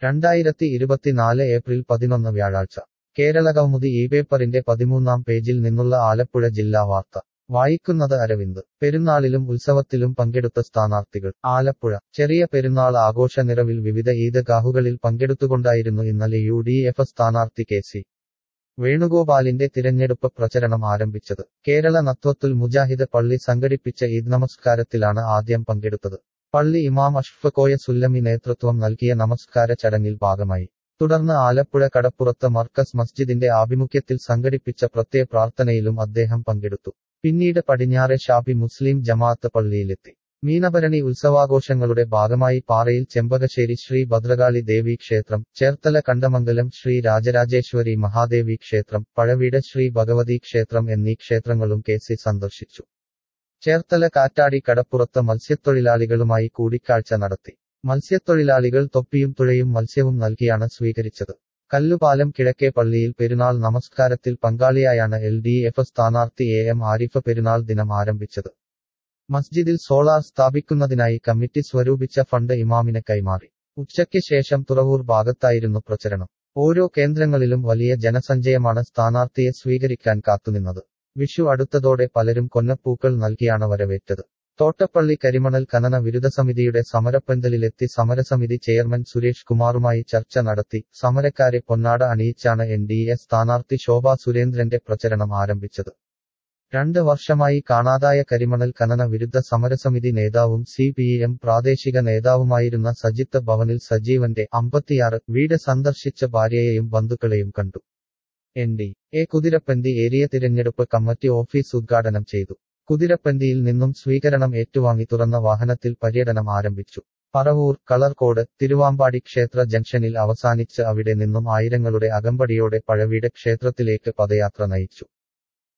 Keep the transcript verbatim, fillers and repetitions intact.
രണ്ടായിരത്തി ഇരുപത്തിനാല് ഏപ്രിൽ പതിനൊന്ന് വ്യാഴാഴ്ച കേരളകൗമുദി ഈ പേപ്പറിന്റെ പതിമൂന്നാം പേജിൽ നിന്നുള്ള ആലപ്പുഴ ജില്ലാ വാർത്ത വായിക്കുന്നത് അരവിന്ദ്. പെരുന്നാളിലും ഉത്സവത്തിലും പങ്കെടുത്ത സ്ഥാനാർത്ഥികൾ. ആലപ്പുഴ ചെറിയ പെരുന്നാൾ ആഘോഷ നിറവിൽ വിവിധ ഈദ്ഗാഹുകളിൽ പങ്കെടുത്തുകൊണ്ടായിരുന്നു ഇന്നലെ യു ഡി എഫ് സ്ഥാനാർത്ഥി കെ സി വേണുഗോപാലിന്റെ തിരഞ്ഞെടുപ്പ് പ്രചരണം ആരംഭിച്ചത്. കേരള നത്വത്തുൽ മുജാഹിദ് പള്ളി സംഘടിപ്പിച്ച ഈദ് നമസ്കാരത്തിലാണ് ആദ്യം പങ്കെടുത്തത്. പള്ളി ഇമാം അഷ്റഫ് കോയ സുല്ലമി നേതൃത്വം നൽകിയ നമസ്കാര ചടങ്ങിൽ ഭാഗമായി. തുടർന്ന് ആലപ്പുഴ കടപ്പുറത്ത് മർക്കസ് മസ്ജിദിന്റെ ആഭിമുഖ്യത്തിൽ സംഘടിപ്പിച്ച പ്രത്യേക പ്രാർത്ഥനയിലും അദ്ദേഹം പങ്കെടുത്തു. പിന്നീട് പടിഞ്ഞാറെ ഷാഫി മുസ്ലിം ജമാഅത്ത് പള്ളിയിലെത്തി. മീനഭരണി ഉത്സവാഘോഷങ്ങളുടെ ഭാഗമായി പാറയിൽ ചെമ്പകശ്ശേരി ശ്രീ ഭദ്രകാളി ദേവി ക്ഷേത്രം, ചേർത്തല കണ്ടമംഗലം ശ്രീ രാജരാജേശ്വരി മഹാദേവി ക്ഷേത്രം, പഴവീട് ശ്രീ ഭഗവതി ക്ഷേത്രം എന്നീ ക്ഷേത്രങ്ങളും കെ സി സന്ദർശിച്ചു. ചേർത്തല കാറ്റാടി കടപ്പുറത്ത് മത്സ്യത്തൊഴിലാളികളുമായി കൂടിക്കാഴ്ച നടത്തി. മത്സ്യത്തൊഴിലാളികൾ തൊപ്പിയും തുഴയും മത്സ്യവും നൽകിയാണ് സ്വീകരിച്ചത്. കല്ലുപാലം കിഴക്കേ പള്ളിയിൽ പെരുന്നാൾ നമസ്കാരത്തിൽ പങ്കാളിയായാണ് എൽ ഡി എഫ് സ്ഥാനാർത്ഥി എ എം ആരിഫ് പെരുന്നാൾ ദിനം ആരംഭിച്ചത്. മസ്ജിദിൽ സോളാർ സ്ഥാപിക്കുന്നതിനായി കമ്മിറ്റി സ്വരൂപിച്ച ഫണ്ട് ഇമാമിന് കൈമാറി. ഉച്ചയ്ക്ക് ശേഷം തുറവൂർ ഭാഗത്തായിരുന്നു പ്രചരണം. ഓരോ കേന്ദ്രങ്ങളിലും വലിയ ജനസഞ്ചയമാണ് സ്ഥാനാർത്ഥിയെ സ്വീകരിക്കാൻ കാത്തുനിന്നത്. വിഷു അടുത്തതോടെ പലരും കൊന്നപ്പൂക്കൾ നൽകിയാണ് വരവേറ്റത്. തോട്ടപ്പള്ളി കരിമണൽ ഖനന വിരുദ്ധ സമിതിയുടെ സമരപ്പന്തലിലെത്തി സമരസമിതി ചെയർമാൻ സുരേഷ് കുമാറുമായി ചർച്ച നടത്തി. സമരക്കാരെ പൊന്നാട അണിയിച്ചാണ് എൻ ഡി എ സ്ഥാനാർത്ഥി ശോഭാ സുരേന്ദ്രന്റെ പ്രചരണം ആരംഭിച്ചത്. രണ്ട് വർഷമായി കാണാതായ കരിമണൽ ഖനന വിരുദ്ധ സമരസമിതി നേതാവും സി പി എം പ്രാദേശിക നേതാവുമായിരുന്ന സജിത്ത് ഭവനിൽ സജീവന്റെ അമ്പത്തിയാറ് വീട് സന്ദർശിച്ച ഭാര്യയെയും ബന്ധുക്കളെയും കണ്ടു. N D A Kuthirappanthi area തിരഞ്ഞെടുപ്പ് കമ്മിറ്റി ഓഫീസ് ഉദ്ഘാടനം ചെയ്തു. കുതിരപ്പന്തിയിൽ നിന്നും സ്വീകരണം ഏറ്റുവാങ്ങി തുറന്ന വാഹനത്തിൽ പര്യടനം ആരംഭിച്ചു. പറവൂർ, കളർകോട്, തിരുവാമ്പാടി ക്ഷേത്ര ജംഗ്ഷനിൽ അവസാനിച്ച് അവിടെ നിന്നും ആയിരങ്ങളുടെ അകമ്പടിയോടെ പഴവീട് ക്ഷേത്രത്തിലേക്ക് പദയാത്ര നയിച്ചു.